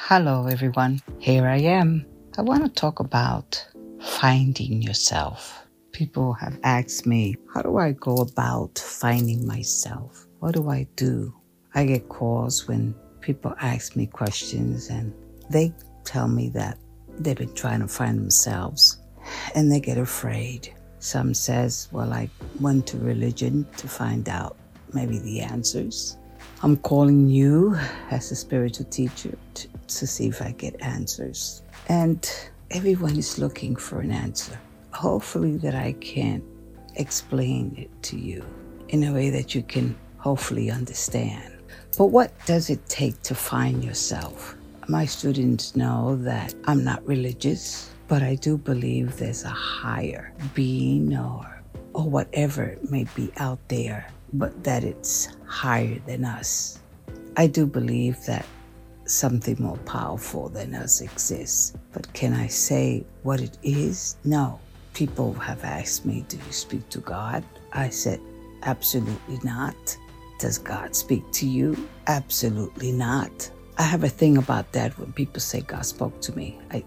Hello, everyone. Here I am. I want to talk about finding yourself. People have asked me, how do I go about finding myself? What do I do? I get calls when people ask me questions and they tell me that they've been trying to find themselves and they get afraid. Some says, well, I went to religion to find out maybe the answers. I'm calling you as a spiritual teacher to see if I get answers. And everyone is looking for an answer. Hopefully that I can explain it to you in a way that you can hopefully understand. But what does it take to find yourself? My students know that I'm not religious, but I do believe there's a higher being or whatever it may be out there, but that it's higher than us. I do believe that something more powerful than us exists. But can I say what it is? No. People have asked me, do you speak to God? I said, absolutely not. Does God speak to you? Absolutely not. I have a thing about that when people say God spoke to me. It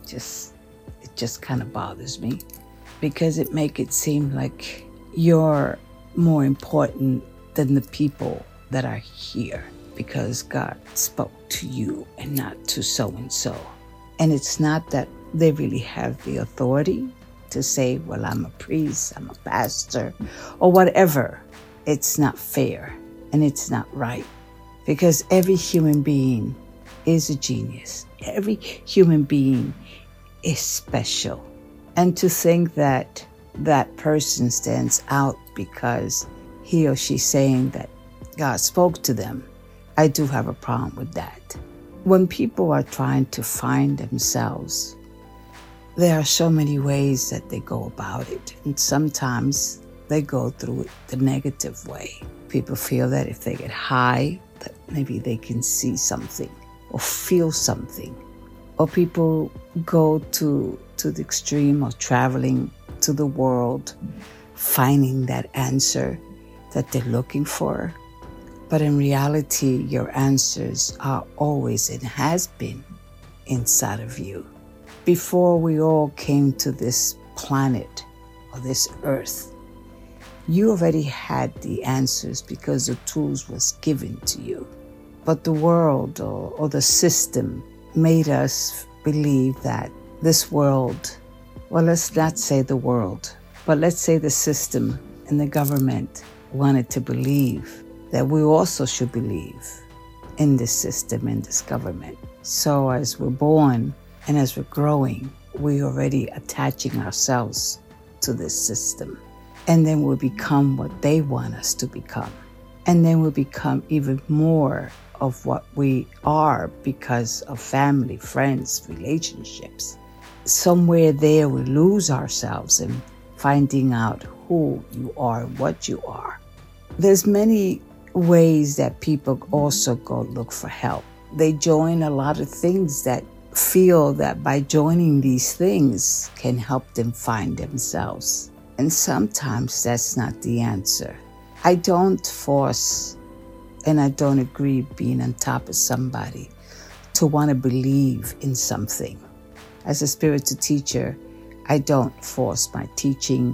just kind of bothers me because it makes it seem like you're more important than the people that are here because God spoke to you and not to so-and-so. And it's not that they really have the authority to say, well, I'm a priest, I'm a pastor, or whatever. It's not fair and it's not right because every human being is a genius. Every human being is special. And to think that that person stands out because he or she's saying that God spoke to them, I do have a problem with that. When people are trying to find themselves, there are so many ways that they go about it. And sometimes they go through it the negative way. People feel that if they get high, that maybe they can see something or feel something. Or people go to the extreme of traveling to the world, finding that answer that they're looking for. But in reality, your answers are always and has been inside of you. Before we all came to this planet or this earth, you already had the answers because the tools was given to you. But the world or the system made us believe that this world, well, let's not say the world, but let's say the system and the government wanted to believe that we also should believe in this system and this government. So as we're born and as we're growing, we're already attaching ourselves to this system. And then we become what they want us to become. And then we become even more of what we are because of family, friends, relationships. Somewhere there we lose ourselves in finding out who you are and what you are. There's many ways that people also go look for help. They join a lot of things that feel that by joining these things can help them find themselves. And sometimes that's not the answer. I don't force and I don't agree being on top of somebody to want to believe in something. As a spiritual teacher, I don't force my teaching.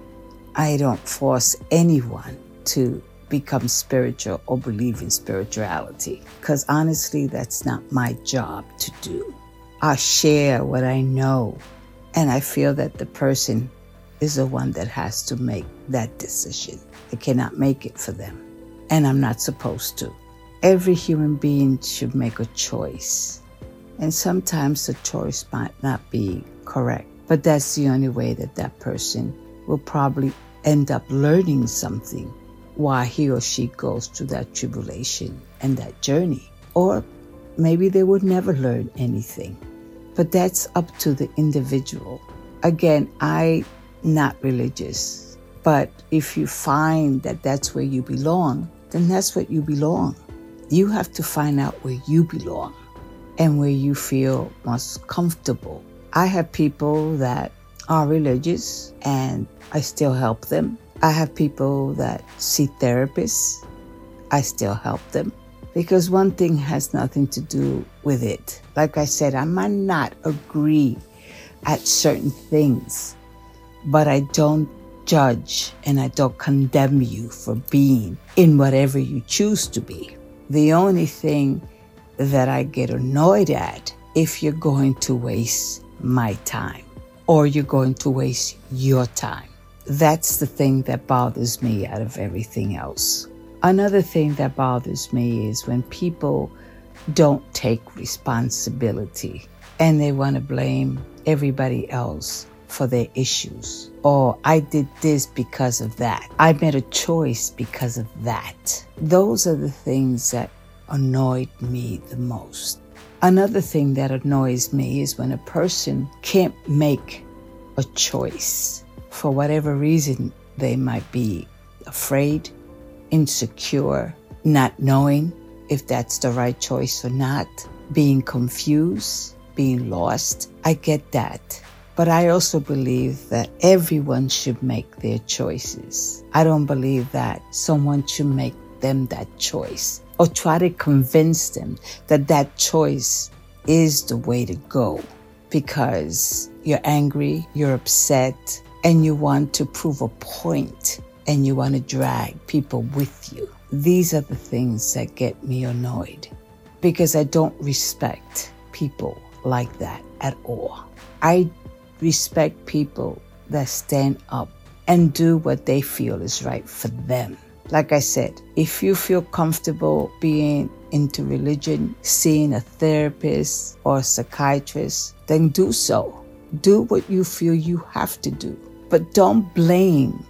I don't force anyone to become spiritual or believe in spirituality because honestly, that's not my job to do. I share what I know and I feel that the person is the one that has to make that decision. I cannot make it for them and I'm not supposed to. Every human being should make a choice and sometimes the choice might not be correct, but that's the only way that that person will probably end up learning something while he or she goes through that tribulation and that journey. Or maybe they would never learn anything. But that's up to the individual. Again, I'm not religious. But if you find that that's where you belong, then that's where you belong. You have to find out where you belong and where you feel most comfortable. I have people that are religious and I still help them. I have people that see therapists. I still help them. because one thing has nothing to do with it. Like I said, I might not agree at certain things, but I don't judge and I don't condemn you for being in whatever you choose to be. The only thing that I get annoyed at, if you're going to waste my time or you're going to waste your time. That's the thing that bothers me out of everything else. Another thing that bothers me is when people don't take responsibility and they want to blame everybody else for their issues. Or I did this because of that. I made a choice because of that. Those are the things that annoyed me the most. Another thing that annoys me is when a person can't make a choice. For whatever reason, they might be afraid, insecure, not knowing if that's the right choice or not, being confused, being lost. I get that. But I also believe that everyone should make their choices. I don't believe that someone should make them that choice or try to convince them that that choice is the way to go because you're angry, you're upset, and you want to prove a point and you want to drag people with you. These are the things that get me annoyed because I don't respect people like that at all. I respect people that stand up and do what they feel is right for them. Like I said, if you feel comfortable being into religion, seeing a therapist or a psychiatrist, then do so. Do what you feel you have to do. But don't blame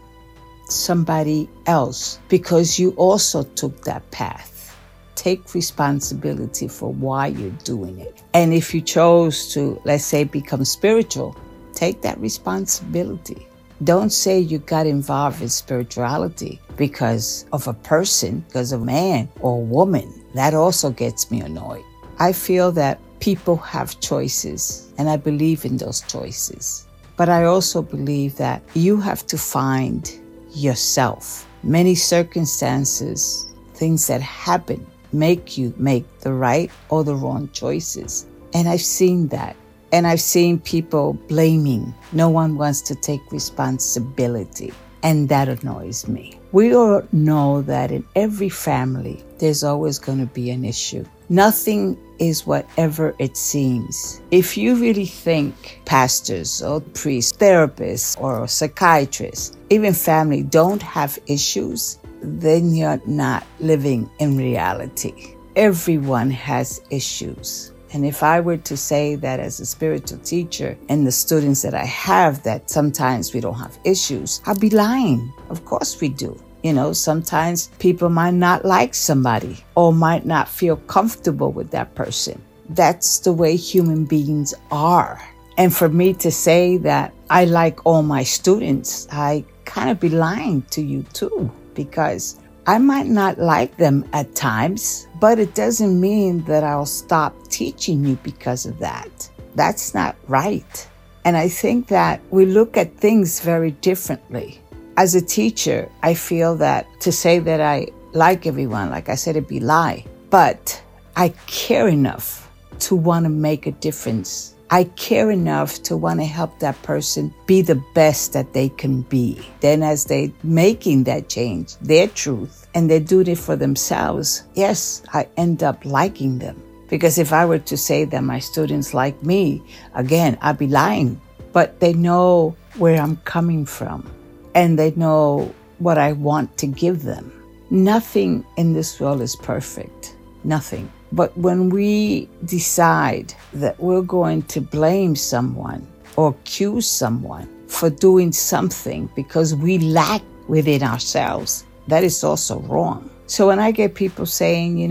somebody else because you also took that path. Take responsibility for why you're doing it. And if you chose to, let's say, become spiritual, take that responsibility. Don't say you got involved in spirituality because of a person, because of a man or a woman. That also gets me annoyed. I feel that people have choices, and I believe in those choices. But I also believe that you have to find yourself. Many circumstances, things that happen, make you make the right or the wrong choices. And I've seen that. And I've seen people blaming. No one wants to take responsibility. And that annoys me. We all know that in every family, there's always going to be an issue. Nothing is whatever it seems. If you really think pastors or priests, therapists or psychiatrists, even family don't have issues, then you're not living in reality. Everyone has issues. And if I were to say that as a spiritual teacher and the students that I have that sometimes we don't have issues, I'd be lying. Of course we do. You know, sometimes people might not like somebody or might not feel comfortable with that person. That's the way human beings are. And for me to say that I like all my students, I kind of be lying to you too, because I might not like them at times, but it doesn't mean that I'll stop teaching you because of that. That's not right. And I think that we look at things very differently. As a teacher, I feel that to say that I like everyone, like I said, it'd be lie. But I care enough to want to make a difference. I care enough to want to help that person be the best that they can be. Then as they're making that change, their truth, and they're doing it for themselves, yes, I end up liking them. Because if I were to say that my students like me, again, I'd be lying. But they know where I'm coming from, and they know what I want to give them. Nothing in this world is perfect. Nothing. But when we decide that we're going to blame someone or accuse someone for doing something because we lack within ourselves, that is also wrong. So when I get people saying,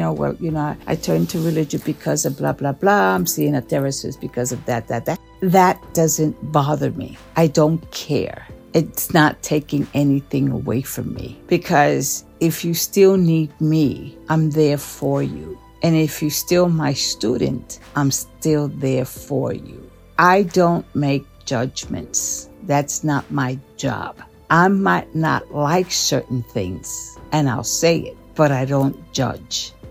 I turned to religion because of blah, blah, blah, I'm seeing a therapist because of that doesn't bother me. I don't care. It's not taking anything away from me, because if you still need me, I'm there for you. And if you're still my student, I'm still there for you. I don't make judgments. That's not my job. I might not like certain things, and I'll say it, but I don't judge.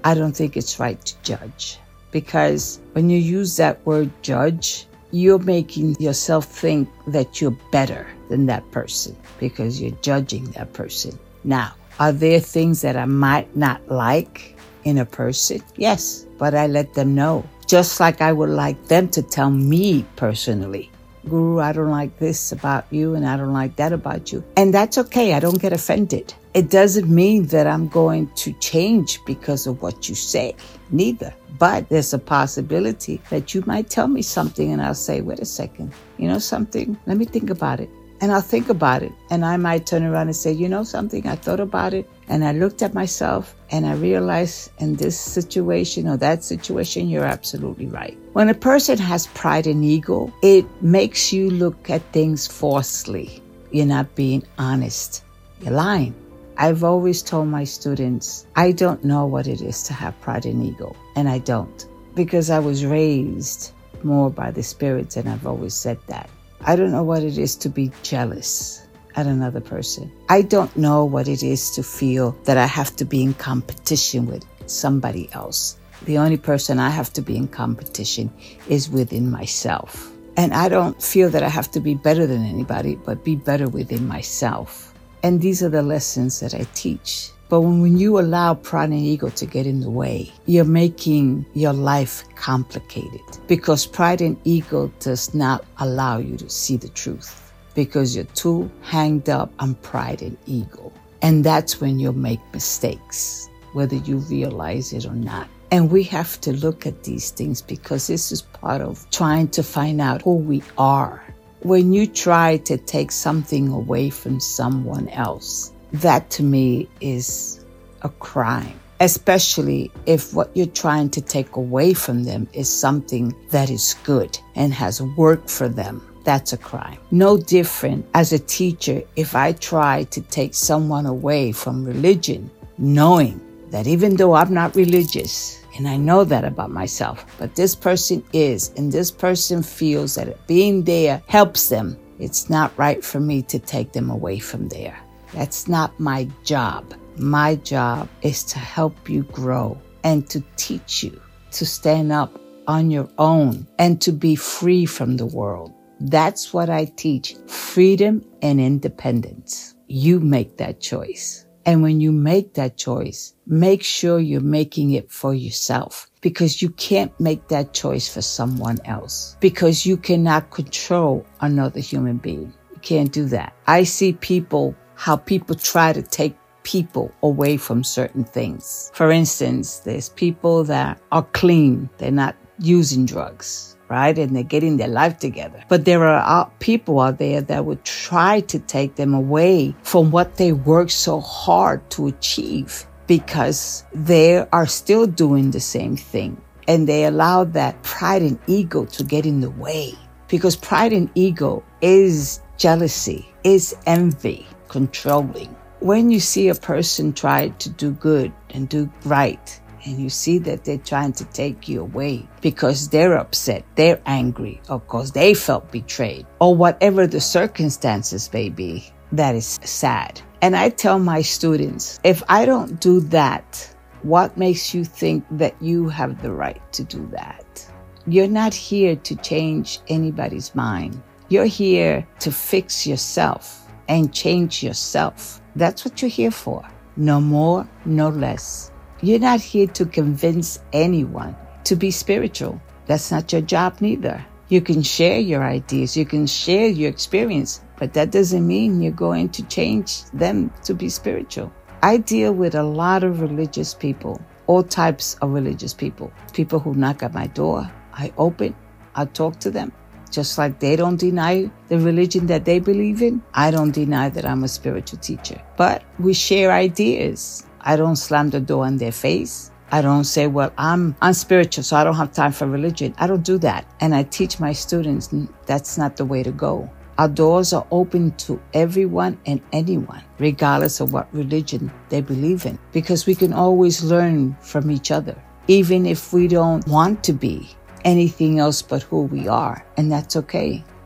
I don't think it's right to judge. Because when you use that word judge, you're making yourself think that you're better than that person because you're judging that person. Now, are there things that I might not like in a person? Yes, but I let them know. Just like I would like them to tell me personally, Guru, I don't like this about you and I don't like that about you. And that's okay. I don't get offended. It doesn't mean that I'm going to change because of what you say. Neither. But there's a possibility that you might tell me something and I'll say, wait a second, you know something? Let me think about it. And I'll think about it. And I might turn around and say, you know something? I thought about it and I looked at myself and I realized in this situation or that situation, you're absolutely right. When a person has pride and ego, it makes you look at things falsely. You're not being honest. You're lying. I've always told my students, I don't know what it is to have pride and ego. And I don't. Because I was raised more by the spirits and I've always said that. I don't know what it is to be jealous at another person. I don't know what it is to feel that I have to be in competition with somebody else. The only person I have to be in competition is within myself. And I don't feel that I have to be better than anybody, but be better within myself. And these are the lessons that I teach. But when you allow pride and ego to get in the way, you're making your life complicated. Because pride and ego does not allow you to see the truth. Because you're too hanged up on pride and ego. And that's when you'll make mistakes, whether you realize it or not. And we have to look at these things because this is part of trying to find out who we are. When you try to take something away from someone else, that to me is a crime, especially if what you're trying to take away from them is something that is good and has worked for them. That's a crime. No different as a teacher if I try to take someone away from religion, knowing that even though I'm not religious, and I know that about myself, but this person is, and this person feels that being there helps them. It's not right for me to take them away from there. That's not my job. My job is to help you grow and to teach you to stand up on your own and to be free from the world. That's what I teach, freedom and independence. You make that choice. And when you make that choice, make sure you're making it for yourself because you can't make that choice for someone else because you cannot control another human being. You can't do that. I see how people try to take people away from certain things. For instance, there's people that are clean. They're not using drugs. Right? And they're getting their life together. But there are people out there that would try to take them away from what they worked so hard to achieve because they are still doing the same thing. And they allow that pride and ego to get in the way. Because pride and ego is jealousy, is envy, controlling. When you see a person try to do good and do right, and you see that they're trying to take you away because they're upset, they're angry, or because they felt betrayed, or whatever the circumstances may be, that is sad. And I tell my students, if I don't do that, what makes you think that you have the right to do that? You're not here to change anybody's mind. You're here to fix yourself and change yourself. That's what you're here for. No more, no less. You're not here to convince anyone to be spiritual. That's not your job neither. You can share your ideas, you can share your experience, but that doesn't mean you're going to change them to be spiritual. I deal with a lot of religious people, all types of religious people. People who knock at my door, I open, I talk to them. Just like they don't deny the religion that they believe in, I don't deny that I'm a spiritual teacher. But we share ideas. I don't slam the door in their face. I don't say, well, I'm unspiritual, so I don't have time for religion. I don't do that. And I teach my students that's not the way to go. Our doors are open to everyone and anyone, regardless of what religion they believe in, because we can always learn from each other, even if we don't want to be anything else but who we are. And that's okay.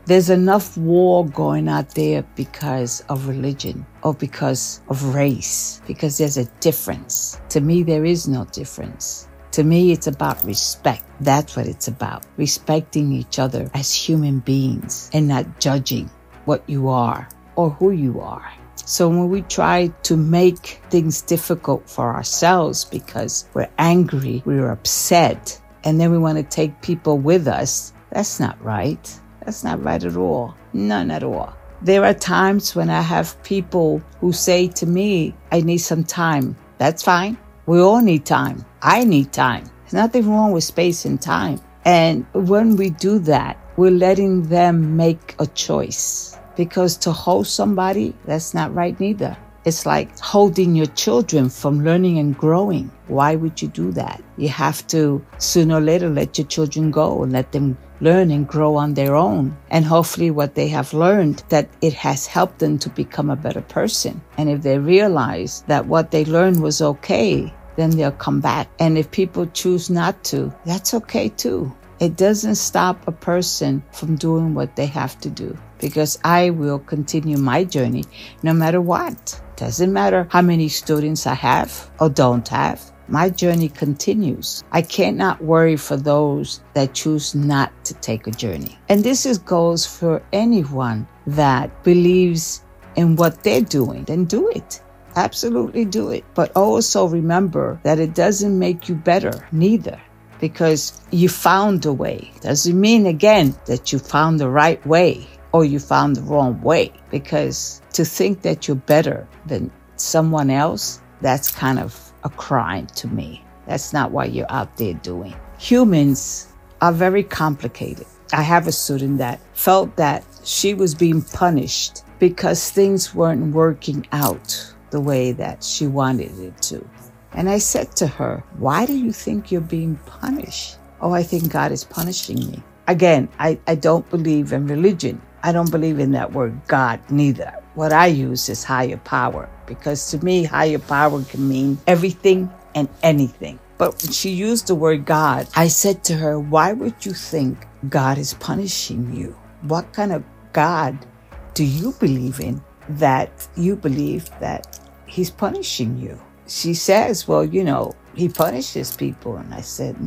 There's enough war going out there because of religion or because of race, because there's a difference. To me, there is no difference. To me, it's about respect. That's what it's about. Respecting each other as human beings and not judging what you are or who you are. So when we try to make things difficult for ourselves because we're angry, we're upset, and then we want to take people with us, that's not right. That's not right at all. None at all. There are times when I have people who say to me, I need some time. That's fine. We all need time. I need time. There's nothing wrong with space and time. And when we do that, we're letting them make a choice. Because to hold somebody, that's not right neither. It's like holding your children from learning and growing. Why would you do that? You have to, sooner or later, let your children go and let them learn and grow on their own. And hopefully what they have learned, that it has helped them to become a better person. And if they realize that what they learned was okay, then they'll come back. And if people choose not to, that's okay too. It doesn't stop a person from doing what they have to do, because I will continue my journey no matter what. Doesn't matter how many students I have or don't have. My journey continues. I cannot worry for those that choose not to take a journey. And this goes for anyone that believes in what they're doing. Then do it. Absolutely do it. But also remember that it doesn't make you better, neither. Because you found a way. Doesn't mean, again, that you found the right way or you found the wrong way. Because to think that you're better than someone else, that's kind of a crime to me. That's not what you're out there doing. Humans are very complicated. I have a student that felt that she was being punished because things weren't working out the way that she wanted it to. And I said to her, why do you think you're being punished? Oh, I think God is punishing me. Again, I don't believe in religion. I don't believe in that word God neither. What I use is higher power, because to me, higher power can mean everything and anything. But when she used the word God, I said to her, why would you think God is punishing you? What kind of God do you believe in that you believe that he's punishing you? She says, well, he punishes people. And I said,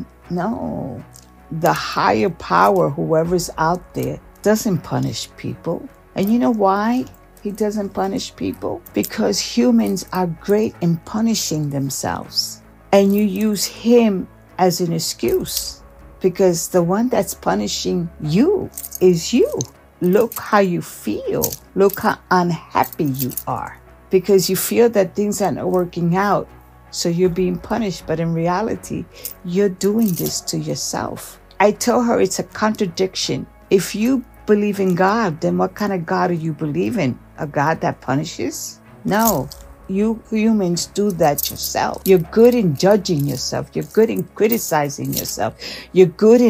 no, the higher power, whoever's out there, doesn't punish people. And you know why he doesn't punish people? Because humans are great in punishing themselves. And you use him as an excuse, because the one that's punishing you is you. Look how you feel. Look how unhappy you are, because you feel that things aren't working out. So you're being punished. But in reality, you're doing this to yourself. I tell her it's a contradiction. If you believe in God, then what kind of God are you believing? A God that punishes? No. You humans do that yourself. You're good in judging yourself. You're good in criticizing yourself. You're good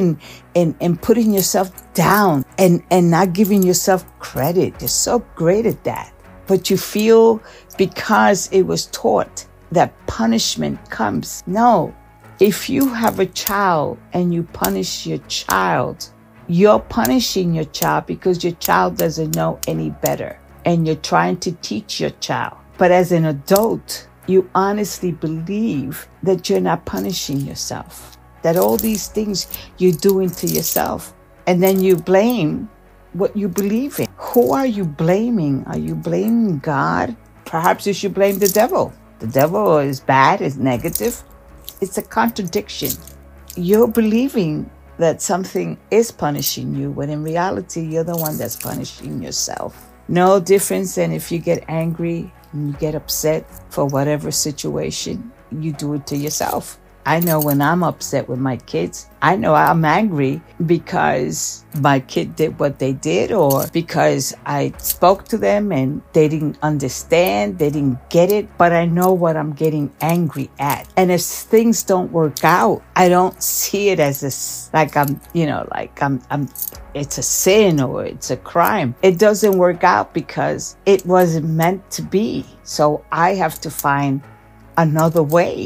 in putting yourself down and not giving yourself credit. You're so great at that. But you feel because it was taught that punishment comes. No. If you have a child and you punish your child, you're punishing your child because your child doesn't know any better. And you're trying to teach your child. But as an adult, you honestly believe that you're not punishing yourself. That all these things you're doing to yourself. And then you blame what you believe in. Who are you blaming? Are you blaming God? Perhaps you should blame the devil. The devil is bad, is negative. It's a contradiction. You're believing that something is punishing you, when in reality, you're the one that's punishing yourself. No difference than if you get angry and you get upset for whatever situation, you do it to yourself. I know when I'm upset with my kids, I know I'm angry because my kid did what they did, or because I spoke to them and they didn't understand, they didn't get it, but I know what I'm getting angry at. And if things don't work out, I don't see it as it's a sin or it's a crime. It doesn't work out because it wasn't meant to be. So I have to find another way.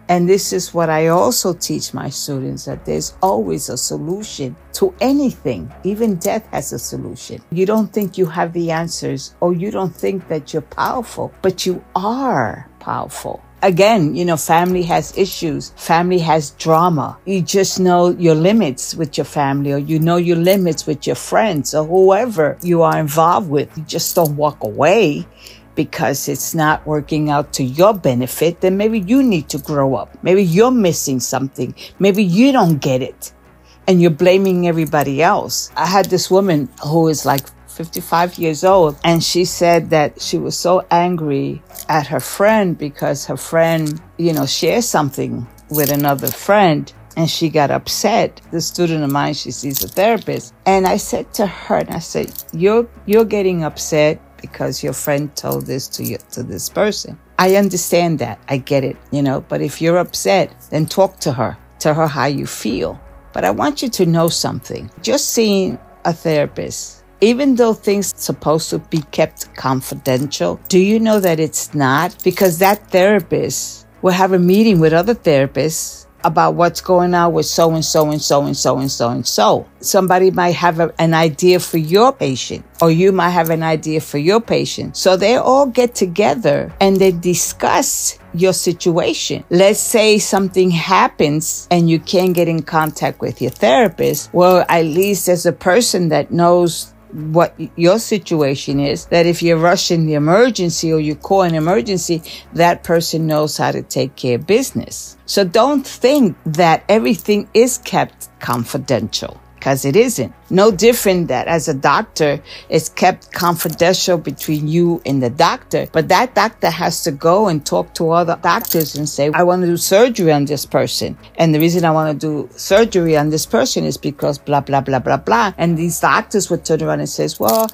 And this is what I also teach my students, that there's always a solution to anything. Even death has a solution. You don't think you have the answers, or you don't think that you're powerful, but you are powerful. Again, family has issues. Family has drama. You just know your limits with your family, or you know your limits with your friends, or whoever you are involved with. You just don't walk away because it's not working out to your benefit. Then maybe you need to grow up. Maybe you're missing something. Maybe you don't get it, and you're blaming everybody else. I had this woman who is like 55 years old, and she said that she was so angry at her friend because her friend, shared something with another friend, and she got upset. The student of mine, she sees a therapist. And I said to her, and I said, you're getting upset because your friend told this to this person. I understand that. I get it, but if you're upset, then talk to her. Tell her how you feel. But I want you to know something. Just seeing a therapist, even though things are supposed to be kept confidential, do you know that it's not? Because that therapist will have a meeting with other therapists about what's going on with so-and-so and so-and-so and so-and-so. Somebody might have an idea for your patient, or you might have an idea for your patient. So they all get together and they discuss your situation. Let's say something happens and you can't get in contact with your therapist. Well, at least there's a person that knows what your situation is, that if you're rushing the emergency or you call an emergency, that person knows how to take care of business. So don't think that everything is kept confidential, because it isn't. No different that as a doctor, it's kept confidential between you and the doctor. But that doctor has to go and talk to other doctors and say, I want to do surgery on this person. And the reason I want to do surgery on this person is because blah, blah, blah, blah, blah. And these doctors would turn around and say, well,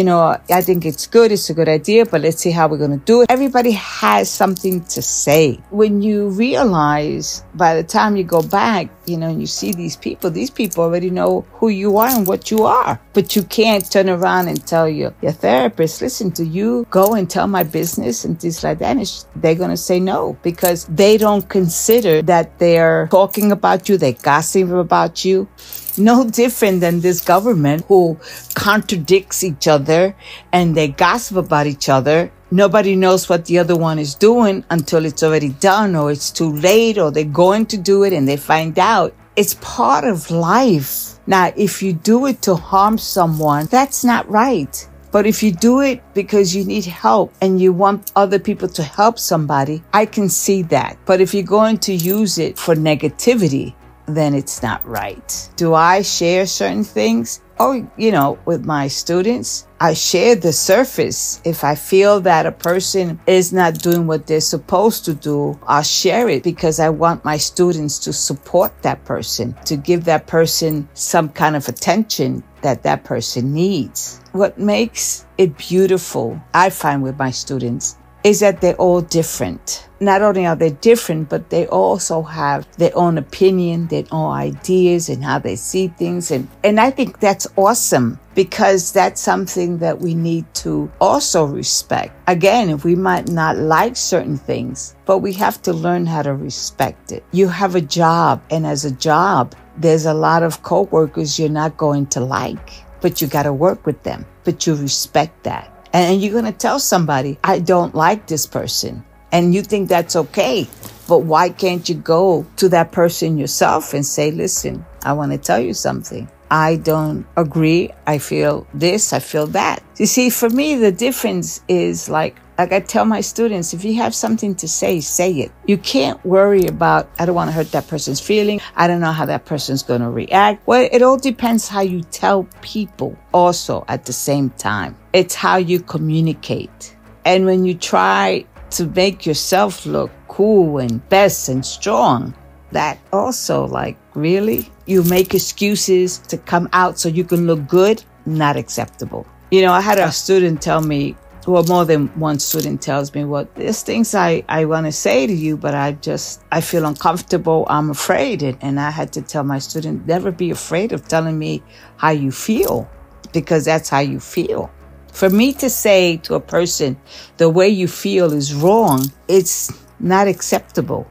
I think it's good. It's a good idea, but let's see how we're going to do it. Everybody has something to say. When you realize by the time you go back, and you see these people already know who you are and what you are. But you can't turn around and tell your therapist, listen, to you go and tell my business and things like that. And they're going to say no, because they don't consider that they're talking about you, they gossip about you. No different than this government who contradicts each other and they gossip about each other. Nobody knows what the other one is doing until it's already done, or it's too late, or they're going to do it and they find out. It's part of life. Now, if you do it to harm someone, that's not right. But if you do it because you need help and you want other people to help somebody, I can see that. But if you're going to use it for negativity, then it's not right. Do I share certain things? Oh, with my students, I share the surface. If I feel that a person is not doing what they're supposed to do, I'll share it, because I want my students to support that person, to give that person some kind of attention that person needs. What makes it beautiful, I find, with my students, is that they're all different. Not only are they different, but they also have their own opinion, their own ideas, and how they see things. And I think that's awesome, because that's something that we need to also respect. Again, we might not like certain things, but we have to learn how to respect it. You have a job, and as a job, there's a lot of coworkers you're not going to like, but you got to work with them, but you respect that. And you're going to tell somebody, I don't like this person. And you think that's okay. But why can't you go to that person yourself and say, listen, I want to tell you something. I don't agree. I feel this, I feel that. You see, for me, the difference is like I tell my students, if you have something to say it. You can't worry about, I don't want to hurt that person's feeling. I don't know how that person's going to react. Well, it all depends how you tell people also at the same time. It's how you communicate. And when you try to make yourself look cool and best and strong, that also, really? You make excuses to come out so you can look good? Not acceptable. I had a student tell me, well, more than one student tells me, well, there's things I want to say to you, but I feel uncomfortable. I'm afraid. And I had to tell my student, never be afraid of telling me how you feel, because that's how you feel. For me to say to a person, the way you feel is wrong, it's not acceptable.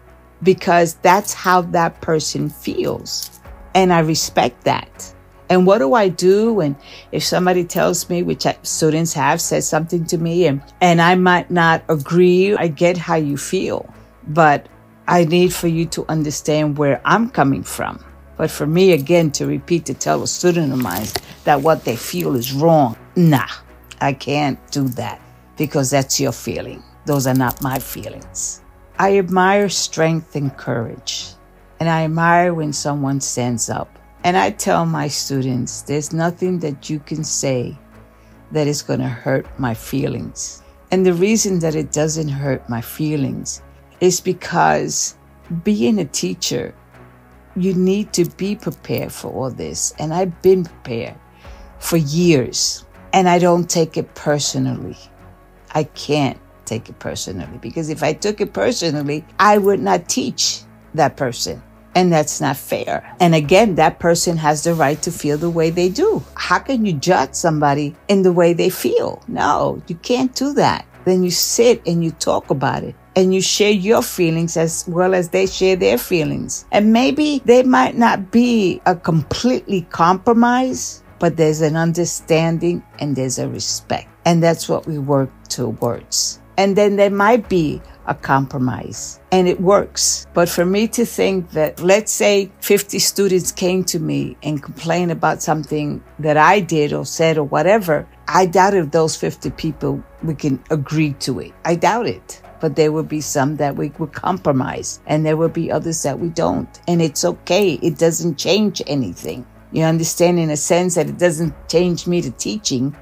because that's how that person feels. And I respect that. And what do I do? And if somebody tells me, which students have said something to me, and I might not agree, I get how you feel. But I need for you to understand where I'm coming from. But for me, again, to repeat, to tell a student of mine that what they feel is wrong, nah, I can't do that because that's your feeling. Those are not my feelings. I admire strength and courage, and I admire when someone stands up. And I tell my students, there's nothing that you can say that is going to hurt my feelings. And the reason that it doesn't hurt my feelings is because being a teacher, you need to be prepared for all this. And I've been prepared for years, and I don't take it personally. I can't take it personally, because if I took it personally, I would not teach that person. And that's not fair. And again, that person has the right to feel the way they do. How can you judge somebody in the way they feel? No, you can't do that. Then you sit and you talk about it, and you share your feelings as well as they share their feelings. And maybe they might not be a completely compromise, but there's an understanding and there's a respect. And that's what we work towards. And then there might be a compromise, and it works. But for me to think that, let's say 50 students came to me and complained about something that I did or said or whatever, I doubt if those 50 people, we can agree to it. I doubt it. But there will be some that we would compromise, and there will be others that we don't. And it's okay. It doesn't change anything. You understand, in a sense that it doesn't change me to teaching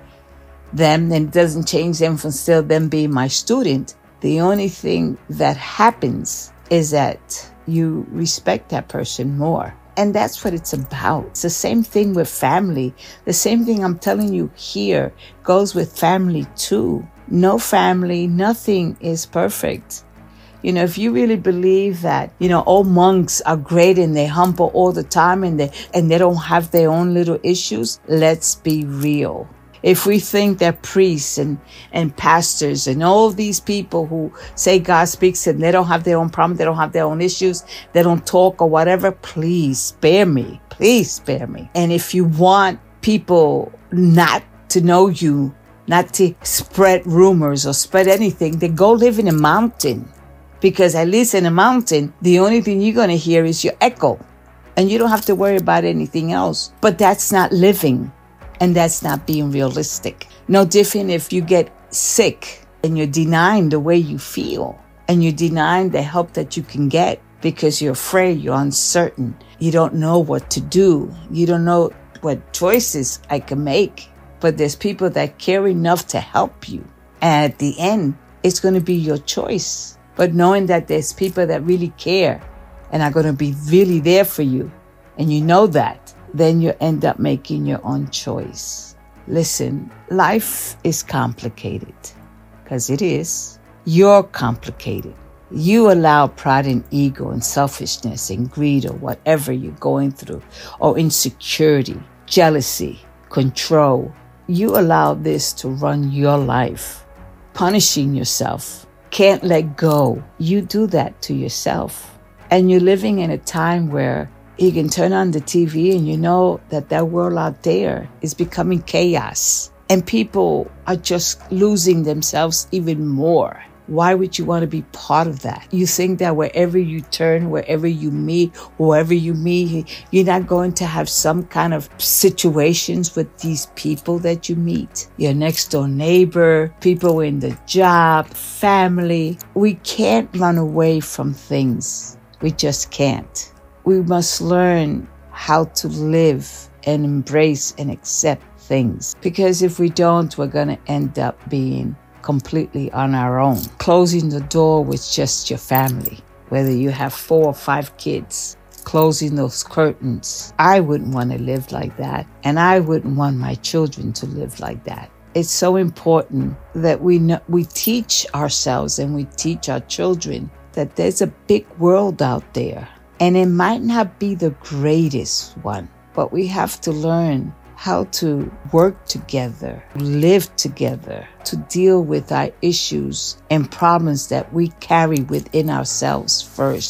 them, and it doesn't change them from still them being my student. The only thing that happens is that you respect that person more. And that's what it's about. It's the same thing with family. The same thing I'm telling you here goes with family too. No family, nothing is perfect. You know, if you really believe that, all monks are great and they're humble all the time and they don't have their own little issues, let's be real. If we think that priests and pastors and all these people who say God speaks and they don't have their own problem, they don't have their own issues, they don't talk or whatever, please spare me. Please spare me. And if you want people not to know you, not to spread rumors or spread anything, then go live in a mountain. Because at least in a mountain, the only thing you're going to hear is your echo. And you don't have to worry about anything else. But that's not living. And that's not being realistic. No different if you get sick and you're denying the way you feel. And you're denying the help that you can get because you're afraid, you're uncertain. You don't know what to do. You don't know what choices I can make. But there's people that care enough to help you. And at the end, it's going to be your choice. But knowing that there's people that really care and are going to be really there for you, and you know that, then you end up making your own choice. Listen, life is complicated, because it is. You're complicated. You allow pride and ego and selfishness and greed or whatever you're going through, or insecurity, jealousy, control. You allow this to run your life, punishing yourself. Can't let go. You do that to yourself. And you're living in a time where you can turn on the TV and you know that world out there is becoming chaos. And people are just losing themselves even more. Why would you want to be part of that? You think that wherever you turn, wherever you meet, whoever you meet, you're not going to have some kind of situations with these people that you meet. Your next door neighbor, people in the job, family. We can't run away from things. We just can't. We must learn how to live and embrace and accept things. Because if we don't, we're going to end up being completely on our own. Closing the door with just your family, whether you have 4 or 5 kids, closing those curtains. I wouldn't want to live like that, and I wouldn't want my children to live like that. It's so important that we teach ourselves and we teach our children that there's a big world out there, and it might not be the greatest one, but we have to learn how to work together, live together, to deal with our issues and problems that we carry within ourselves first,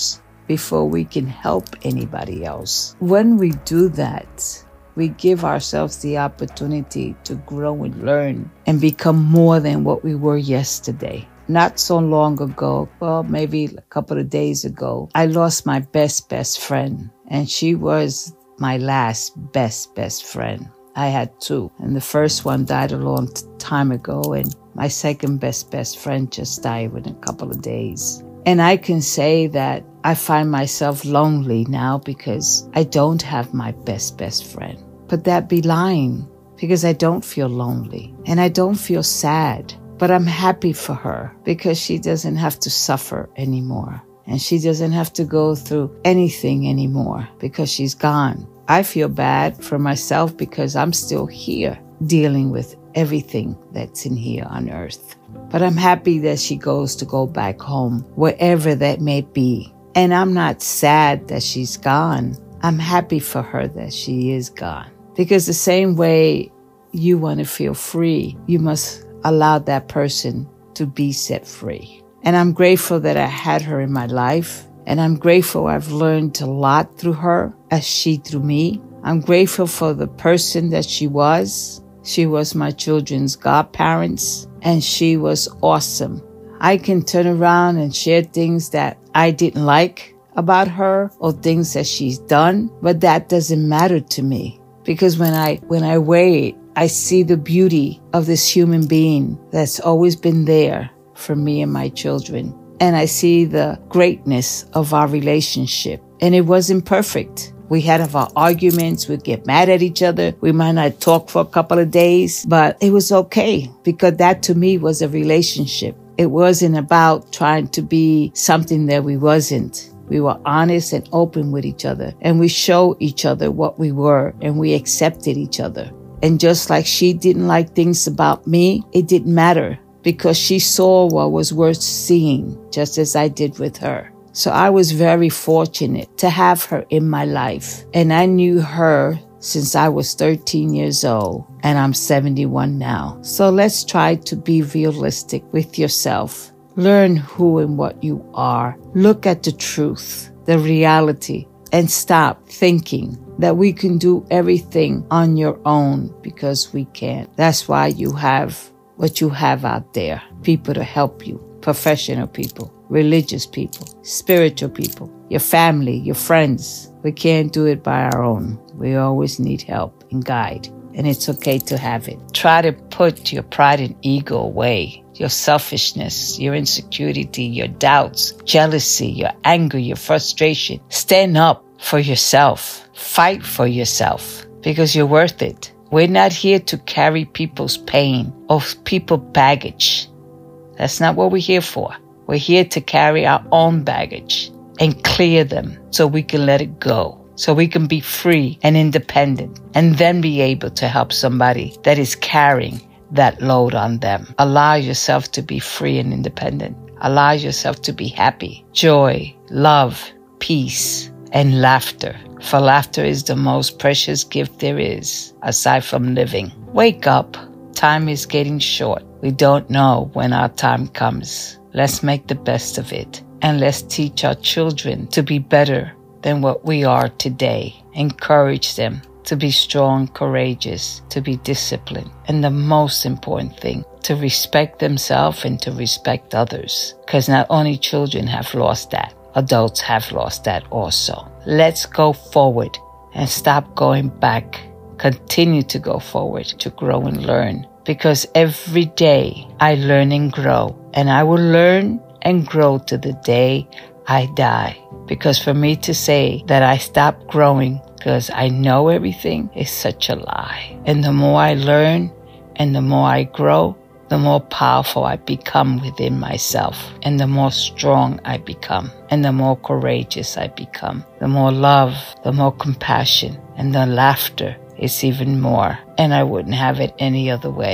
before we can help anybody else. When we do that, we give ourselves the opportunity to grow and learn and become more than what we were yesterday. Not so long ago, well, maybe a couple of days ago, I lost my best friend, and she was my last best friend. I had two, and the first one died a long time ago, and my second best friend just died within a couple of days. And I can say that I find myself lonely now because I don't have my best friend. But that be lying, because I don't feel lonely and I don't feel sad. But I'm happy for her because she doesn't have to suffer anymore. And she doesn't have to go through anything anymore because she's gone. I feel bad for myself because I'm still here dealing with everything that's in here on earth. But I'm happy that she goes to go back home, wherever that may be. And I'm not sad that she's gone. I'm happy for her that she is gone. Because the same way you want to feel free, you must allow that person to be set free. And I'm grateful that I had her in my life. And I'm grateful I've learned a lot through her, as she through me. I'm grateful for the person that she was. She was my children's godparents, and she was awesome. I can turn around and share things that I didn't like about her or things that she's done, but that doesn't matter to me. Because when I weigh it, I see the beauty of this human being that's always been there for me and my children. And I see the greatness of our relationship. And it wasn't perfect. We had our arguments. We'd get mad at each other. We might not talk for a couple of days, but it was okay because that to me was a relationship. It wasn't about trying to be something that we wasn't. We were honest and open with each other, and we showed each other what we were, and we accepted each other. And just like she didn't like things about me, it didn't matter because she saw what was worth seeing, just as I did with her. So I was very fortunate to have her in my life. And I knew her since I was 13 years old, and I'm 71 now. So let's try to be realistic with yourself. Learn who and what you are. Look at the truth, the reality, and stop thinking that we can do everything on your own, because we can't. That's why you have what you have out there. People to help you, professional people, religious people, spiritual people, your family, your friends. We can't do it by our own. We always need help and guide, and it's okay to have it. Try to put your pride and ego away, your selfishness, your insecurity, your doubts, jealousy, your anger, your frustration. Stand up for yourself. Fight for yourself because you're worth it. We're not here to carry people's pain or people's baggage. That's not what we're here for. We're here to carry our own baggage and clear them so we can let it go, so we can be free and independent, and then be able to help somebody that is carrying that load on them. Allow yourself to be free and independent. Allow yourself to be happy, joy, love, peace, and laughter. For laughter is the most precious gift there is, aside from living. Wake up. Time is getting short. We don't know when our time comes. Let's make the best of it. And let's teach our children to be better than what we are today. Encourage them to be strong, courageous, to be disciplined. And the most important thing, to respect themselves and to respect others. Because not only children have lost that, adults have lost that also. Let's go forward and stop going back. Continue to go forward, to grow and learn. Because every day I learn and grow. And I will learn and grow to the day I die. Because for me to say that I stopped growing because I know everything is such a lie. And the more I learn and the more I grow, the more powerful I become within myself, and the more strong I become, and the more courageous I become, the more love, the more compassion, and the laughter is even more. And I wouldn't have it any other way.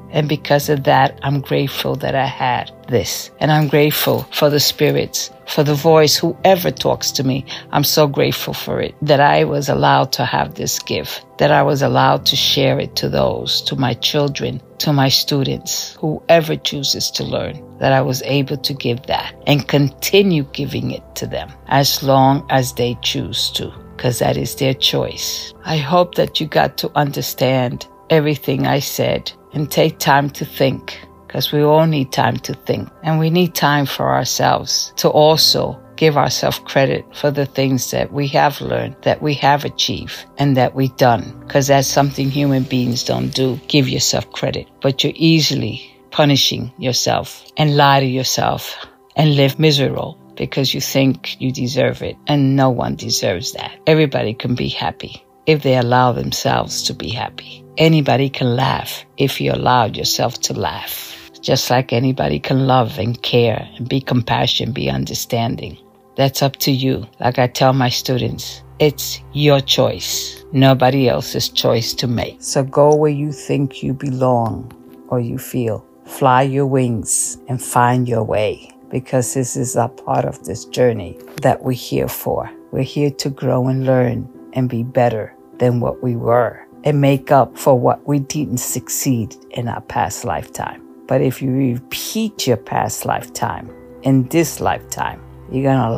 And because of that, I'm grateful that I had this. And I'm grateful for the spirits, for the voice, whoever talks to me. I'm so grateful for it, that I was allowed to have this gift, that I was allowed to share it to those, to my children, to my students, whoever chooses to learn, that I was able to give that and continue giving it to them as long as they choose to, because that is their choice. I hope that you got to understand everything I said and take time to think, because we all need time to think, and we need time for ourselves to also give ourselves credit for the things that we have learned, that we have achieved, and that we've done, because that's something human beings don't do. Give yourself credit, but you're easily punishing yourself and lie to yourself and live miserable because you think you deserve it, and no one deserves that. Everybody can be happy if they allow themselves to be happy. Anybody can laugh if you allow yourself to laugh. Just like anybody can love and care and be compassionate, be understanding. That's up to you. Like I tell my students, it's your choice, nobody else's choice to make. So go where you think you belong or you feel. Fly your wings and find your way, because this is a part of this journey that we're here for. We're here to grow and learn and be better than what we were and make up for what we didn't succeed in our past lifetime. But if you repeat your past lifetime in this lifetime, you got a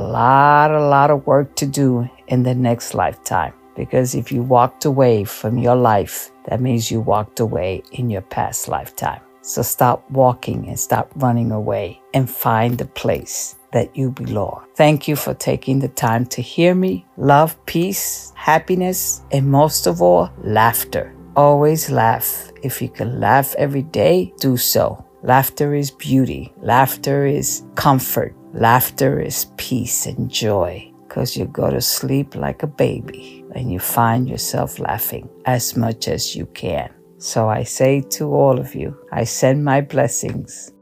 lot of work to do in the next lifetime. Because if you walked away from your life, that means you walked away in your past lifetime. So stop walking and stop running away and find the place that you belong. Thank you for taking the time to hear me. Love, peace, happiness, and most of all, laughter. Always laugh. If you can laugh every day, do so. Laughter is beauty. Laughter is comfort. Laughter is peace and joy, because you go to sleep like a baby and you find yourself laughing as much as you can. So I say to all of you, I send my blessings